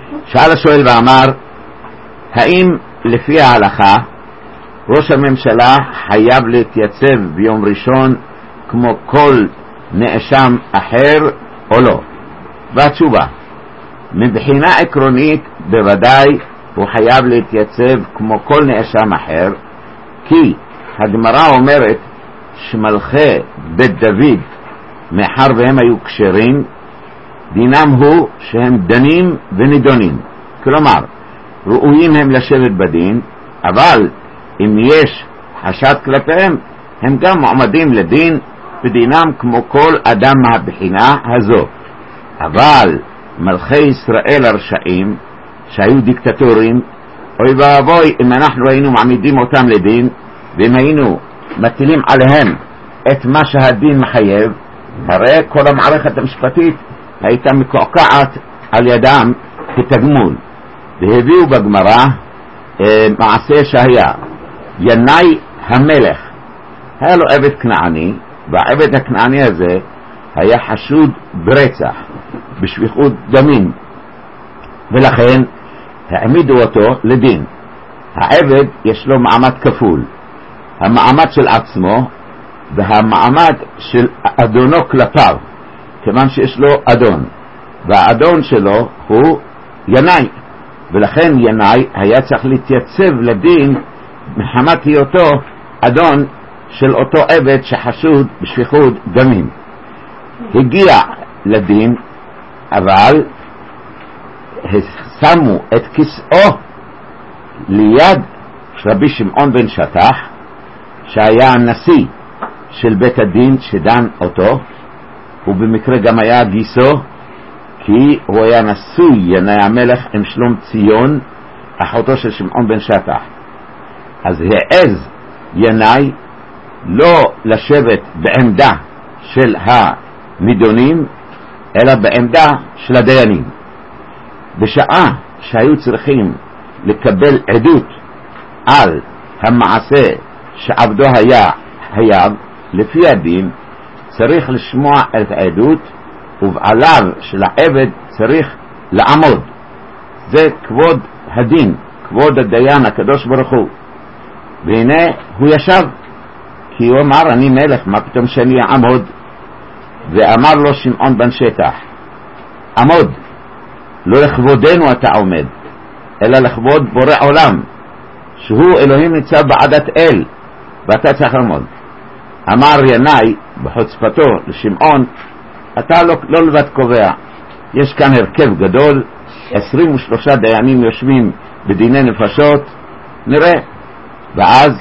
שאל השואל ואמר, האם לפי ההלכה ראש הממשלה חייב להתייצב ביום ראשון כמו כל נאשם אחר או לא? והתשובה, מבחינה עקרונית בוודאי הוא חייב להתייצב כמו כל נאשם אחר, כי הגמרא אומרת שמלכי בית דוד, מאחר והם היו כשרים, דינם הוא שהם דנים ונידונים, כלומר ראויים הם לשבת בדין, אבל אם יש חשד כלפיהם הם גם מועמדים לדין ודינם כמו כל אדם מהבחינה הזו. אבל מלכי ישראל הרשעים שהיו דיקטטורים, אוי ואבוי אם אנחנו היינו מעמידים אותם לדין ואם היינו מטילים עליהם את מה שהדין מחייב, הרי כל המערכת המשפטית הייתה מקועקעת על ידם כתגמול. והביאו בגמרא מעשה שהיה ינאי המלך, היה לו עבד כנעני, והעבד הכנעני הזה היה חשוד ברצח, בשפיכות דמים, ולכן העמידו אותו לדין. העבד יש לו מעמד כפול, המעמד של עצמו והמעמד של אדונו כלפיו, כיוון שיש לו אדון, והאדון שלו הוא ינאי, ולכן ינאי היה צריך להתייצב לדין מחמת היותו אדון של אותו עבד שחשוד בשפיכות דמים. הגיע לדין, אבל שמו את כיסאו ליד רבי שמעון בן שטח, שהיה הנשיא של בית הדין שדן אותו, ובמקרה גם היה גיסו, כי הוא היה נשוי ינאי המלך עם שלום ציון, אחותו של שמעון בן שטח. אז העז ינאי לא לשבת בעמדה של הנידונים, אלא בעמדה של הדיינים. בשעה שהיו צריכים לקבל עדות על המעשה שעבדו היה חייב, לפי הדין צריך לשמוע את העדות, ובעליו של העבד צריך לעמוד. זה כבוד הדין, כבוד הדיין הקדוש ברוך הוא. והנה הוא ישב, כי הוא אמר אני מלך, מה פתאום שאני אעמוד? ואמר לו שמעון בן שטח, עמוד, לא לכבודנו אתה עומד, אלא לכבוד בורא עולם, שהוא אלוהים ניצב בעדת אל, ואתה צריך לעמוד. אמר ינאי בחוצפתו לשמעון, אתה לא לבד קובע, יש כאן הרכב גדול, 23 דיינים יושבים בדיני נפשות, נראה. ואז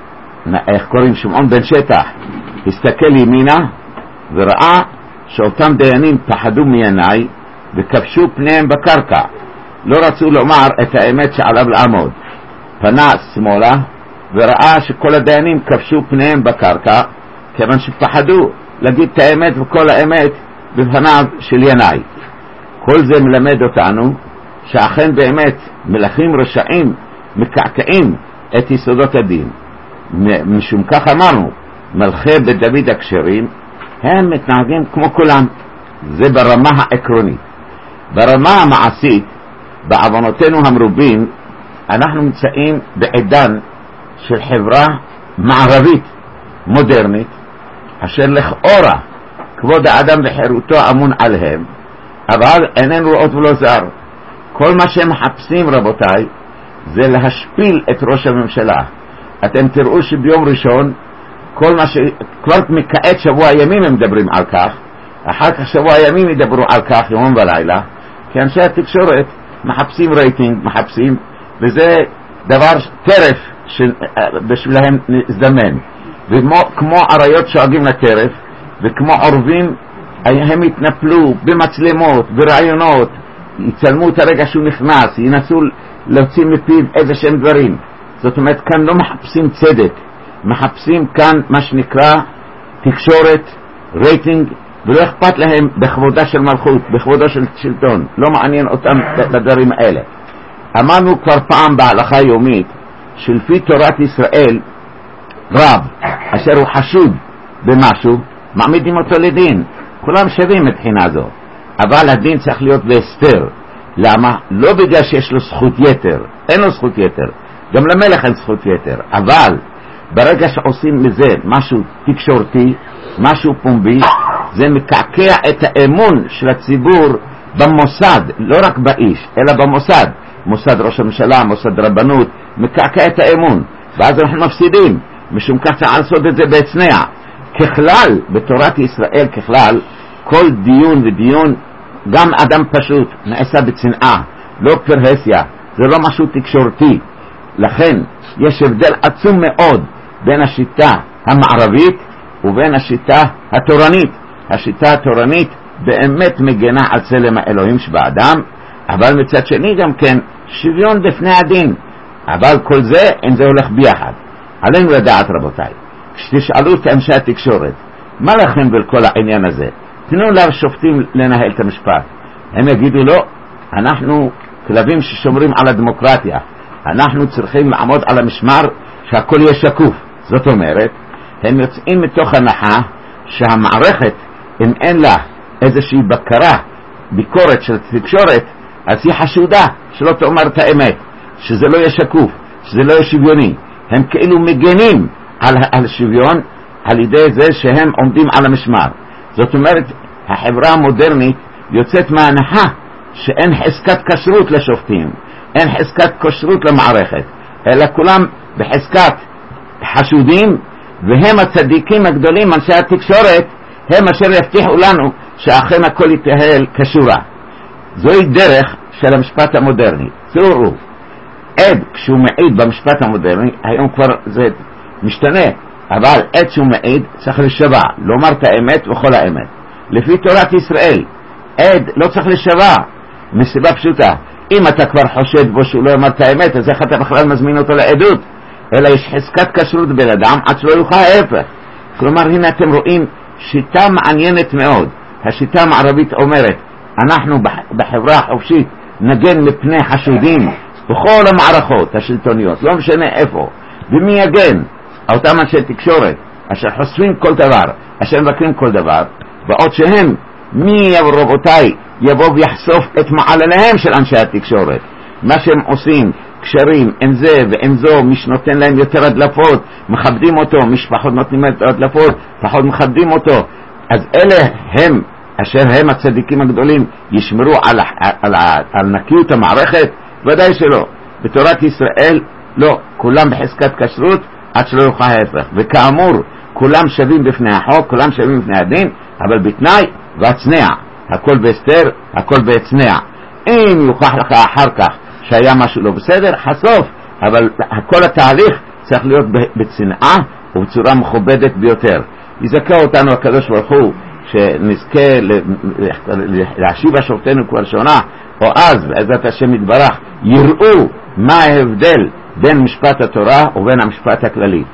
איך קוראים? שמעון בן שטח הסתכל ימינה וראה שאותם דיינים פחדו מינאי וכבשו פניהם בקרקע, לא רצו לומר את האמת שעליו לעמוד. פנה שמאלה וראה שכל הדיינים כבשו פניהם בקרקע, כיוון שפחדו להגיד את האמת וכל האמת בפניו של ינאי. כל זה מלמד אותנו שאכן באמת מלכים רשעים מקעקעים את יסודות הדין. משום כך אמרנו, מלכי בית דוד הכשרים הם מתנהגים כמו כולם. זה ברמה העקרונית. ברמה המעשית, בעוונותינו המרובים, אנחנו נמצאים בעידן של חברה מערבית מודרנית, אשר לכאורה כבוד האדם וחירותו אמון עליהם, אבל איננו רואות ולא זר. כל מה שהם מחפשים, רבותיי, זה להשפיל את ראש הממשלה. אתם תראו שביום ראשון, כל מה כבר מכעת שבוע ימים הם מדברים על כך, אחר כך שבוע ימים ידברו על כך יום ולילה, כי אנשי התקשורת מחפשים רייטינג, מחפשים, וזה דבר טרף בשבילהם זמן. וכמו עריות שואגים לטרף, וכמו עורבים, הם יתנפלו במצלמות, ברעיונות, יצלמו את הרגע שהוא נכנס, ינסו להוציא מפיו איזה שהם דברים. זאת אומרת, כאן לא מחפשים צדק, מחפשים כאן מה שנקרא תקשורת, רייטינג, ולא אכפת להם בכבודה של מלכות, בכבודו של שלטון, לא מעניין אותם לדברים האלה. אמרנו כבר פעם בהלכה יומית, שלפי תורת ישראל, רב אשר הוא חשוד במשהו, מעמידים אותו לדין, כולם שווים מבחינה זו, אבל הדין צריך להיות בהסתר, למה? לא בגלל שיש לו זכות יתר, אין לו זכות יתר, גם למלך אין זכות יתר, אבל ברגע שעושים מזה משהו תקשורתי, משהו פומבי, זה מקעקע את האמון של הציבור במוסד, לא רק באיש, אלא במוסד, מוסד ראש הממשלה, מוסד רבנות, מקעקע את האמון, ואז אנחנו מפסידים, משום כך צריך לעשות את זה בהצנע. ככלל, בתורת ישראל ככלל, כל דיון ודיון, גם אדם פשוט, נעשה בצנעה, לא פרהסיה, זה לא משהו תקשורתי. לכן יש הבדל עצום מאוד בין השיטה המערבית ובין השיטה התורנית. השיטה התורנית באמת מגנה על צלם האלוהים שבאדם, אבל מצד שני גם כן שוויון בפני הדין, אבל כל זה אין זה הולך ביחד. עלינו לדעת רבותיי, כשתשאלו את אנשי התקשורת מה לכם בכל העניין הזה, תנו לשופטים לנהל את המשפט, הם יגידו לא, אנחנו כלבים ששומרים על הדמוקרטיה, אנחנו צריכים לעמוד על המשמר שהכל יהיה שקוף. זאת אומרת, הם יוצאים מתוך הנחה שהמערכת, אם אין לה איזושהי בקרה, ביקורת של תקשורת, אז היא חשודה שלא תאמר את האמת, שזה לא יהיה שקוף, שזה לא יהיה שוויוני. הם כאילו מגנים על שוויון על ידי זה שהם עומדים על המשמר. זאת אומרת, החברה המודרנית יוצאת מההנחה שאין חזקת כשרות לשופטים, אין חזקת כשרות למערכת, אלא כולם בחזקת חשודים, והם הצדיקים הגדולים, אנשי התקשורת, הם אשר יבטיחו לנו שאכן הכל יתנהל כשורה. זוהי דרך של המשפט המודרני. תראו, עד כשהוא מעיד במשפט המודרני, היום כבר זה משתנה, אבל עד שהוא מעיד צריך לשבע, לומר את האמת וכל האמת. לפי תורת ישראל, עד לא צריך לשבע, מסיבה פשוטה. אם אתה כבר חושד בו שהוא לא אומר את האמת, אז איך אתה בכלל מזמין אותו לעדות? אלא יש חזקת כשרות בן אדם עד שלא יוכל ההפך. כלומר, הנה אתם רואים שיטה מעניינת מאוד. השיטה המערבית אומרת, אנחנו בחברה החופשית נגן מפני חשודים בכל המערכות השלטוניות, לא משנה איפה. ומי יגן? אותם אנשי תקשורת, אשר חושפים כל דבר, אשר מבקרים כל דבר, בעוד שהם, מי רבותיי יבוא ויחשוף את מעלליהם של אנשי התקשורת, מה שהם עושים, קשרים עם זה ועם זו, מי שנותן להם יותר הדלפות מכבדים אותו, משפחות נותנים להם הדלפות פחות מכבדים אותו. אז אלה הם אשר הם הצדיקים הגדולים ישמרו על נקיות המערכת? ודאי שלא. בתורת ישראל לא, כולם בחזקת כשרות עד שלא יוכל ההפך. וכאמור, כולם שווים בפני החוק, כולם שווים בפני הדין, אבל בתנאי והצנע, הכל בהסתר, הכל בהצנע. אם יוכח לך אחר כך שהיה משהו לא בסדר, חשוף, אבל כל התהליך צריך להיות בצנעה ובצורה מכובדת ביותר. יזכה אותנו הקדוש ברוך הוא שנזכה להשיב השופטינו כבר שונה, או אז בעזרת השם יתברך יראו מה ההבדל בין משפט התורה ובין המשפט הכללי.